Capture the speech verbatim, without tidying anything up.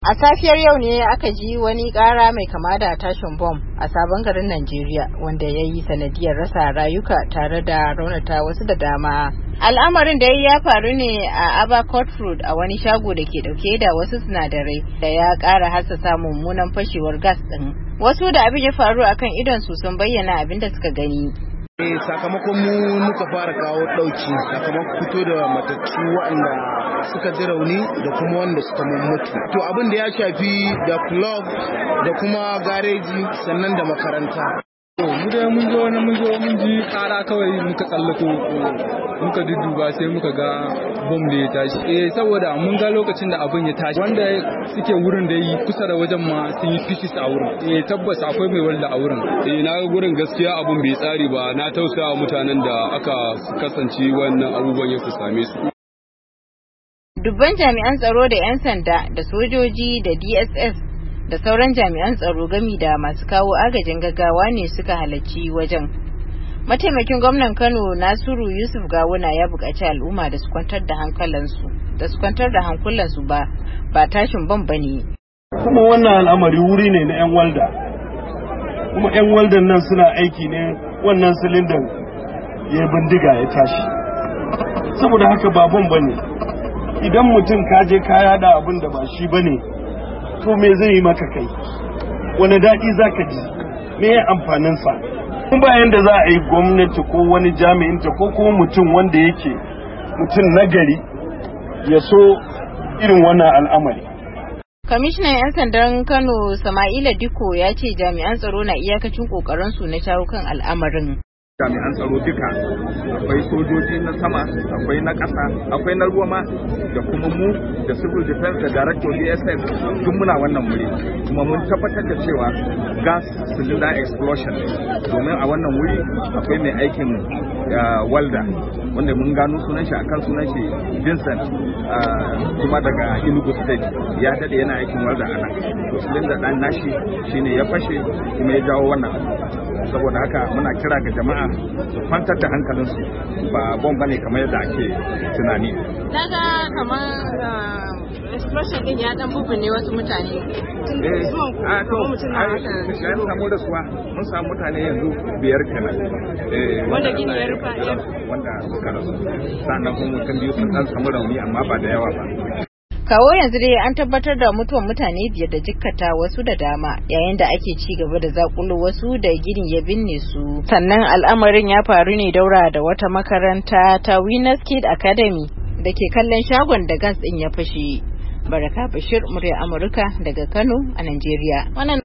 A safiyar yau ne aka ji wani ƙara mai kama da tashin bom a sabon garin Najeriya wanda ya yi sanadiyar rasa rayuka tare da raunata wasu da dama. Al'amarin da ya faru ne a Abercrombie Road a wani shago da ke dauke da wasu sinadarai da ya ƙara hassasa mummunan fashewar gas ɗin. Wasu da abin ya faru akan idon su sun bayyana abin da suka gani. Eh, sakamakon mu muka fara kawo ɗauki sakamakon fito da matattu waɗanda suka ji rauni da kuma wanda suka mutu. To abin da ya shafi da club da kuma gareji sannan da makaranta. To mu dai mun zo na mun zo mun ji kara kawai muka tsallako muka dudduba sai muka ga bom da ya tashi. Eh saboda mun ga lokacin da abin ya tashi wanda suke wurin da yi kusa da wajen ma sun yi fisis a wurin. Eh tabbas akwai mai walda a wurin. Eh na ga gurin gaskiya abin bai tsari ba, na tausaya mutanen da aka kasance wannan abubuwan ya su same su. Dubban jami'an tsaro da 'yan sanda da sojoji da D S S da sauran jami'an tsaro gami da masu kawo agajin gaggawa ne suka halarci wajen. Mataimakin gwamnan Kano Nasiru Yusuf Gawuna ya buƙaci al'umma da su kwantar da hankalansu da su kwantar da hankulansu ba ba tashin bom bane. Kuma wannan al'amari wuri ne na 'yan walda. Kuma 'yan waldan nan suna aiki ne wannan silindan ya bindiga ya tashi. Saboda haka ba bom bane. Idan mutum ka je ka yada abin da ba shi bane, to me zai yi maka kai? Wani daɗi za ka ji? Me ya amfaninsa? Kun bayan da za a yi gwamnati ko wani jami'inta ko kuma mutum wanda yake mutum nagari ya so irin wannan al'amari. Kwamishinan 'yan sandan Kano Sama'ila Dikko ya ce jami'an tsaro na iyakacin ƙoƙarinsu na shawo kan al'amarin. Jami'an tsaro duka akwai sojoji na sama, akwai na ƙasa, akwai na ruwa ma, da kuma mu da civil defense da director D S S duk muna wannan wuri, kuma mun tabbatar da cewa gas cylinder explosion domin a wannan wuri akwai mai aikin walda wanda mun gano sunan shi akan sunan shi Vincent kuma daga Enugu State, ya dade yana aikin walda a nan. To cylinder dan nashi shine ya fashe kuma ya jawo wannan abu. Saboda haka muna kira ga jama'a su kwantar da hankalinsu, ba bom bane kamar yadda ake tunani. Daga kamar explosion din ya dan bubune wasu mutane. Eh, a to ai samu da suwa mun samu mutane yanzu biyar kenan. Eh, wanda gini ya rufa wanda suka rasu. Sannan kuma mutum biyu sun dan samu rauni amma ba da yawa ba. Kawo yanzu dai an tabbatar da mutuwar mutane biyar da jikkata wasu da dama yayin da ake ci gaba da zakulo wasu da ginin ya binne su. Sannan al'amarin ya faru ne daura da wata makaranta ta Winners Kid Academy da ke kallon shagon da gas din ya fashe. Baraka Bashir, murya Amurka daga Kano a Najeriya.